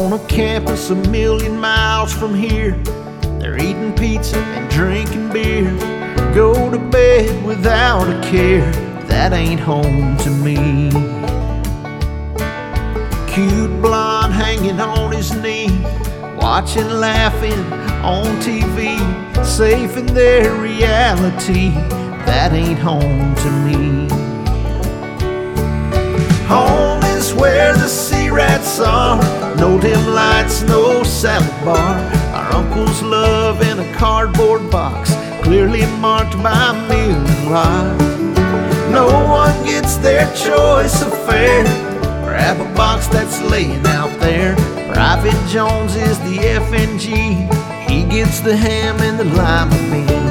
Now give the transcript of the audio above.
On a campus a million miles from here, they're eating pizza and drinking beer. Go to bed without a care, that ain't home to me. Cute blonde hanging on his knee, watching, laughing on TV, safe in their reality, that ain't home to me. Home is where the sea rats are, no dim lights, no salad bar. Our uncle's love in a cardboard box, clearly marked by Mueller. No one gets their choice of fare, grab a box that's laying out there. Private Jones is the FNG, he gets the ham and the lima bean.